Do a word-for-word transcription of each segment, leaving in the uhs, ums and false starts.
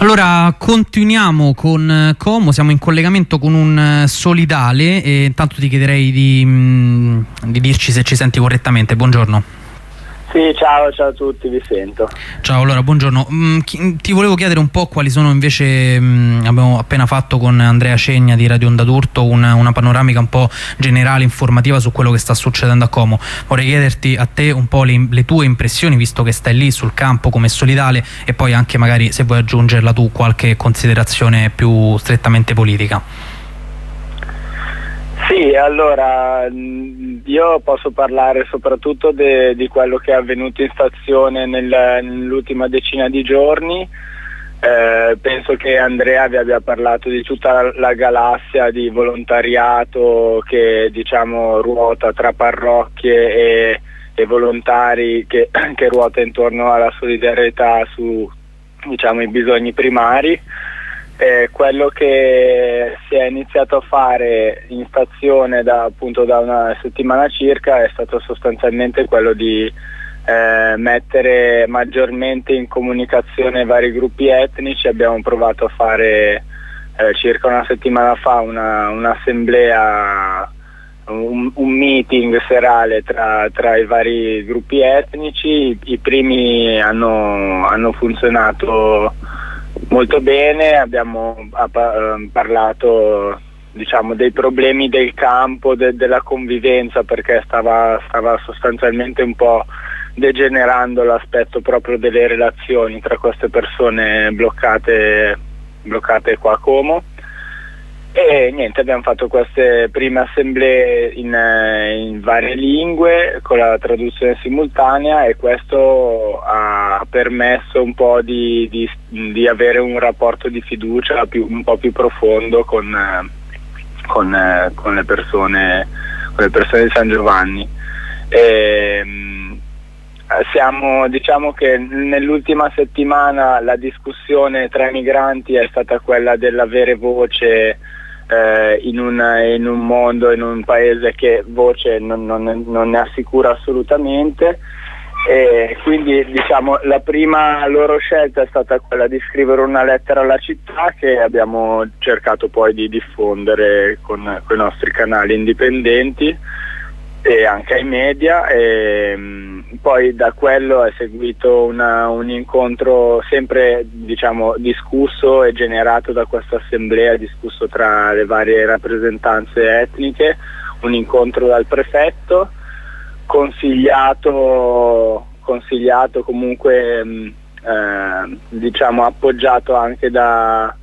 Allora continuiamo con Como, siamo in collegamento con un solidale e intanto ti chiederei di, mh, di dirci se ci senti correttamente. Buongiorno. Sì, ciao, ciao a tutti, vi sento. Ciao, allora, buongiorno. Mm, chi, ti volevo chiedere un po' quali sono invece, mm, abbiamo appena fatto con Andrea Cegna di Radio Onda d'Urto una, una panoramica un po' generale, informativa su quello che sta succedendo a Como. Vorrei chiederti a te un po' le, le tue impressioni, visto che stai lì sul campo come solidale, e poi anche magari se vuoi aggiungerla tu qualche considerazione più strettamente politica. Sì, allora io posso parlare soprattutto de, di quello che è avvenuto in stazione nel, nell'ultima decina di giorni. Eh, penso che Andrea vi abbia parlato di tutta la, la galassia di volontariato che diciamo ruota tra parrocchie e, e volontari che, che ruota intorno alla solidarietà su diciamo i bisogni primari. Eh, quello che si è iniziato a fare in stazione da, appunto, da una settimana circa è stato sostanzialmente quello di eh, mettere maggiormente in comunicazione vari gruppi etnici. Abbiamo provato a fare eh, circa una settimana fa una, un'assemblea, un, un meeting serale tra, tra i vari gruppi etnici. I, i primi hanno, hanno funzionato molto bene, abbiamo parlato diciamo dei problemi del campo, de, della convivenza, perché stava, stava sostanzialmente un po' degenerando l'aspetto proprio delle relazioni tra queste persone bloccate, bloccate qua a Como. E niente, abbiamo fatto queste prime assemblee in, in varie lingue con la traduzione simultanea, e questo ha permesso un po' di, di, di avere un rapporto di fiducia più, un po' più profondo con, con, con, le persone, con le persone di San Giovanni. E, siamo, diciamo che nell'ultima settimana la discussione tra i migranti è stata quella dell'avere voce In un, in un mondo, in un paese che voce non, non, non ne assicura assolutamente, e quindi diciamo la prima loro scelta è stata quella di scrivere una lettera alla città, che abbiamo cercato poi di diffondere con, con i nostri canali indipendenti e anche ai media, e poi da quello è seguito una, un incontro sempre diciamo discusso e generato da questa assemblea, discusso tra le varie rappresentanze etniche, un incontro dal prefetto, consigliato, consigliato comunque eh, diciamo appoggiato anche da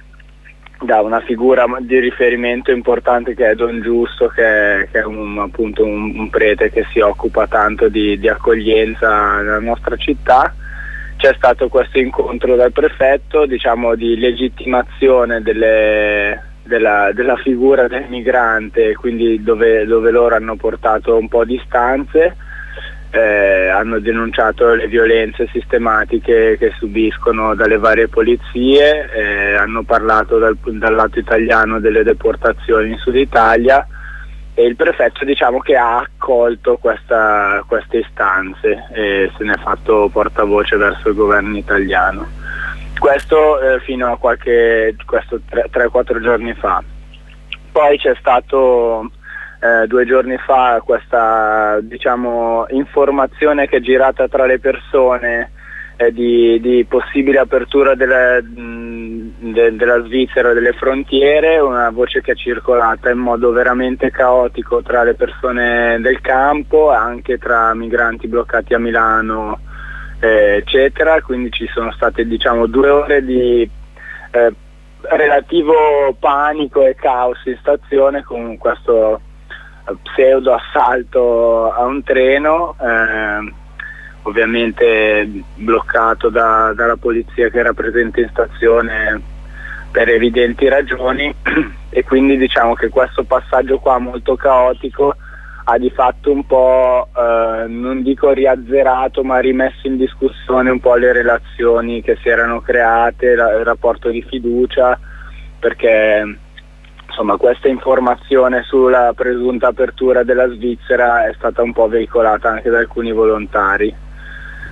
da una figura di riferimento importante che è Don Giusto, che è, che è un, appunto un, un prete che si occupa tanto di, di accoglienza nella nostra città. C'è stato questo incontro dal prefetto, diciamo di legittimazione delle, della, della figura del migrante, quindi dove, dove loro hanno portato un po' di istanze. Eh, hanno denunciato le violenze sistematiche che subiscono dalle varie polizie, eh, hanno parlato dal, dal lato italiano delle deportazioni in Sud Italia, e il prefetto diciamo che ha accolto questa, queste istanze e se ne è fatto portavoce verso il governo italiano. Questo eh, fino a qualche questo tre quattro giorni fa. Poi c'è stato Eh, due giorni fa questa diciamo informazione che è girata tra le persone eh, di, di possibile apertura delle, mh, de, della Svizzera, delle frontiere, una voce che è circolata in modo veramente caotico tra le persone del campo, anche tra migranti bloccati a Milano eh, eccetera, quindi ci sono state diciamo due ore di eh, relativo panico e caos in stazione, con questo pseudo assalto a un treno, eh, ovviamente bloccato da, dalla polizia che era presente in stazione per evidenti ragioni, e quindi diciamo che questo passaggio qua molto caotico ha di fatto un po' eh, non dico riazzerato, ma rimesso in discussione un po' le relazioni che si erano create, la, il rapporto di fiducia, perché insomma questa informazione sulla presunta apertura della Svizzera è stata un po' veicolata anche da alcuni volontari.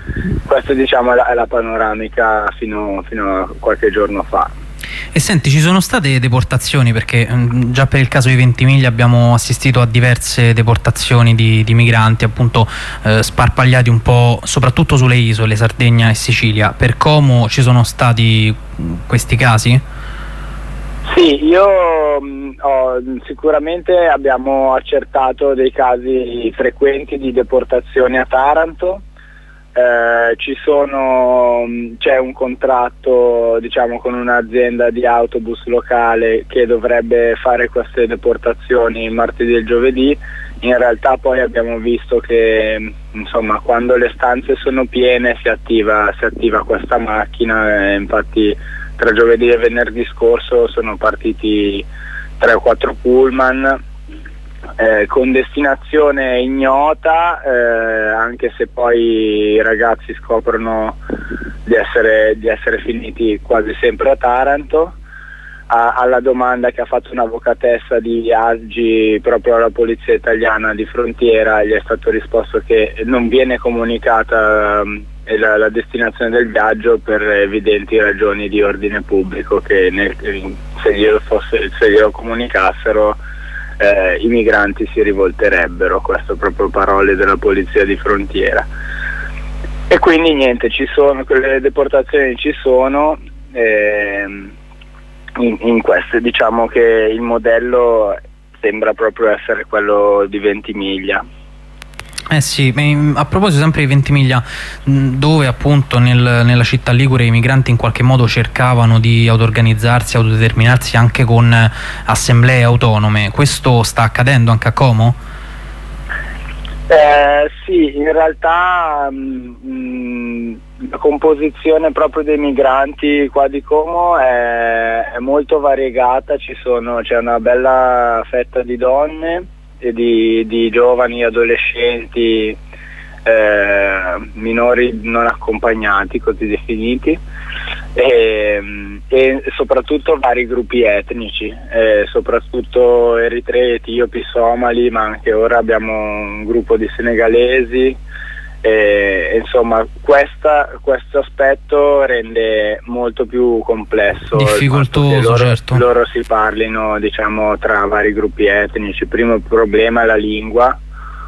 Questa diciamo è la, è la panoramica fino, fino a qualche giorno fa. E senti, ci sono state deportazioni, perché mh, già per il caso di Ventimiglia abbiamo assistito a diverse deportazioni di, di migranti appunto eh, sparpagliati un po' soprattutto sulle isole, Sardegna e Sicilia. Per Como ci sono stati mh, questi casi? Sì, io mh, ho, sicuramente abbiamo accertato dei casi frequenti di deportazioni a Taranto. Eh, ci sono, c'è un contratto diciamo con un'azienda di autobus locale che dovrebbe fare queste deportazioni il martedì e il giovedì. In realtà poi abbiamo visto che insomma quando le stanze sono piene si attiva, si attiva questa macchina, e infatti tra giovedì e venerdì scorso sono partiti tre o quattro pullman Eh, con destinazione ignota, eh, anche se poi i ragazzi scoprono di essere, di essere finiti quasi sempre a Taranto. A, alla domanda che ha fatto un'avvocatessa di Aggi proprio alla polizia italiana di frontiera gli è stato risposto che non viene comunicata eh, la, la destinazione del viaggio per evidenti ragioni di ordine pubblico, che nel, se, glielo fosse, se glielo comunicassero Eh, i migranti si rivolterebbero. Questo proprio parole della polizia di frontiera. E quindi niente, ci sono, quelle deportazioni ci sono, ehm, in, in queste diciamo che il modello sembra proprio essere quello di Ventimiglia. Eh sì, a proposito sempre di Ventimiglia, dove appunto nel, nella città ligure i migranti in qualche modo cercavano di auto-organizzarsi, autodeterminarsi anche con assemblee autonome, questo sta accadendo anche a Como? Eh, sì, in realtà mh, la composizione proprio dei migranti qua di Como è, è molto variegata, ci sono, c'è una bella fetta di donne e di, di giovani adolescenti, eh, minori non accompagnati, così definiti, e, e soprattutto vari gruppi etnici, eh, soprattutto eritrei, etiopi, somali, ma anche ora abbiamo un gruppo di senegalesi. E, insomma questa, questo aspetto rende molto più complesso, difficoltoso, loro, certo. loro si parlino diciamo tra vari gruppi etnici. Il primo problema è la lingua,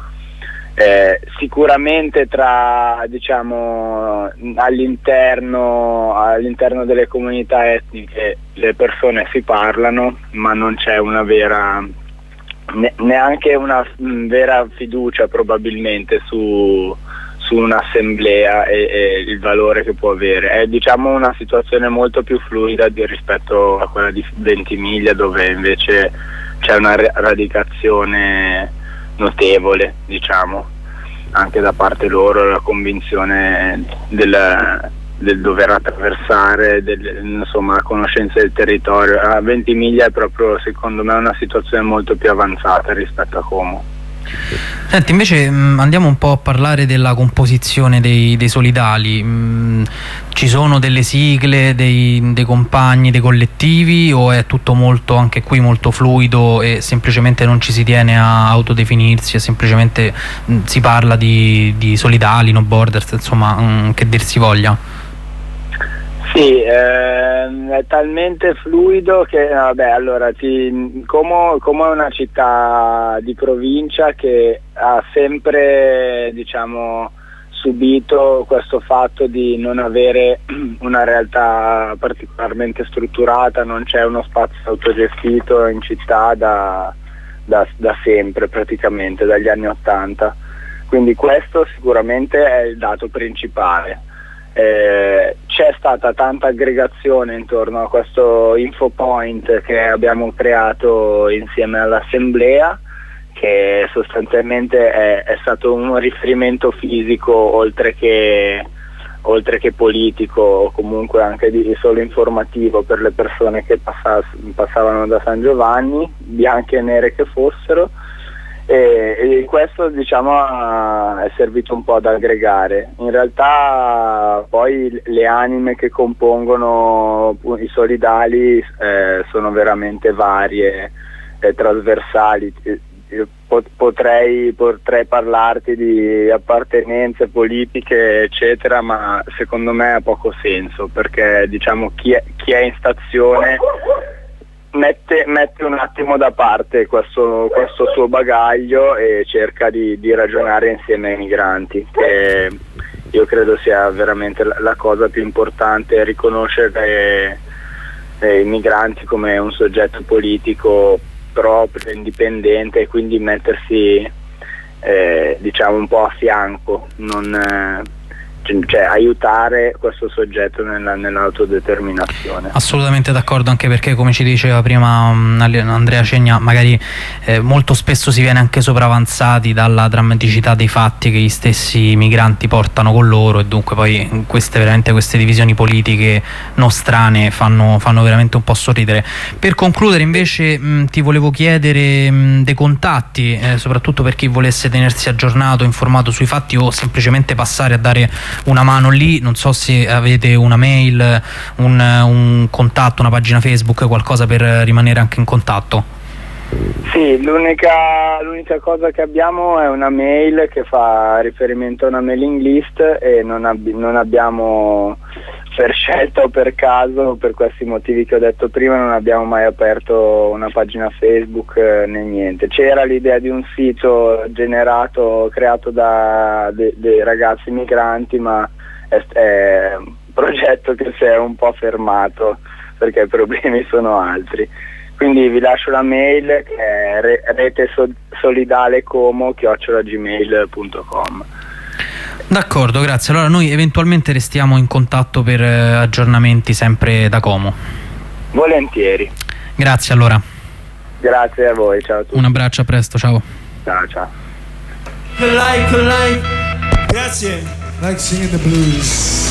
eh, sicuramente tra diciamo all'interno all'interno delle comunità etniche le persone si parlano, ma non c'è una vera neanche una vera fiducia probabilmente su su un'assemblea e, e il valore che può avere. È diciamo una situazione molto più fluida di, rispetto a quella di Ventimiglia, dove invece c'è una radicazione notevole, diciamo, anche da parte loro, la convinzione del, del dover attraversare, del, insomma la conoscenza del territorio. A Ventimiglia è proprio secondo me una situazione molto più avanzata rispetto a Como. Senti, invece mh, andiamo un po' a parlare della composizione dei, dei solidali. Mh, ci sono delle sigle, dei, dei compagni, dei collettivi, o è tutto molto, anche qui molto fluido, e semplicemente non ci si tiene a autodefinirsi e semplicemente mh, si parla di, di solidali, no borders, insomma, mh, che dir si voglia? Sì, ehm, è talmente fluido che vabbè, allora ti, Como, Como è una città di provincia che ha sempre diciamo subito questo fatto di non avere una realtà particolarmente strutturata, non c'è uno spazio autogestito in città da, da, da sempre, praticamente dagli anni ottanta, quindi questo sicuramente è il dato principale. Eh, c'è stata tanta aggregazione intorno a questo infopoint che abbiamo creato insieme all'assemblea, che sostanzialmente è, è stato un riferimento fisico oltre che, oltre che politico, o comunque anche di solo informativo per le persone che passa, passavano da San Giovanni, bianche e nere che fossero. E, e questo diciamo è servito un po' ad aggregare. In realtà poi le anime che compongono i solidali eh, sono veramente varie e trasversali. potrei, potrei parlarti di appartenenze politiche eccetera, ma secondo me ha poco senso, perché diciamo chi è, chi è in stazione mette, mette un attimo da parte questo, questo suo bagaglio e cerca di, di ragionare insieme ai migranti, che io credo sia veramente la, la cosa più importante, riconoscere eh, i migranti come un soggetto politico proprio, indipendente, e quindi mettersi eh, diciamo un po' a fianco, non, eh, cioè aiutare questo soggetto nella, nell'autodeterminazione. Assolutamente d'accordo, anche perché come ci diceva prima um, Andrea Cegna, magari eh, molto spesso si viene anche sopravanzati dalla drammaticità dei fatti che gli stessi migranti portano con loro, e dunque poi queste, veramente, queste divisioni politiche nostrane fanno, fanno veramente un po' sorridere. Per concludere invece mh, ti volevo chiedere mh, dei contatti, eh, soprattutto per chi volesse tenersi aggiornato, informato sui fatti, o semplicemente passare a dare una mano lì. Non so se avete una mail, un, un contatto, una pagina Facebook, qualcosa per rimanere anche in contatto. Sì, l'unica l'unica cosa che abbiamo è una mail che fa riferimento a una mailing list, e non, ab non abbiamo, per scelta o per caso, per questi motivi che ho detto prima, non abbiamo mai aperto una pagina Facebook eh, né niente. C'era l'idea di un sito generato, creato da de dei ragazzi migranti, ma è, è un progetto che si è un po' fermato perché i problemi sono altri. Quindi vi lascio la mail, che è re retesolidalecomo chiocciola gmail punto com. D'accordo, grazie. Allora noi eventualmente restiamo in contatto per eh, aggiornamenti sempre da Como. Volentieri. Grazie allora. Grazie a voi, ciao a tutti. Un abbraccio, a presto, ciao. Ciao, ciao. Like, like. Grazie. Like singing the blues.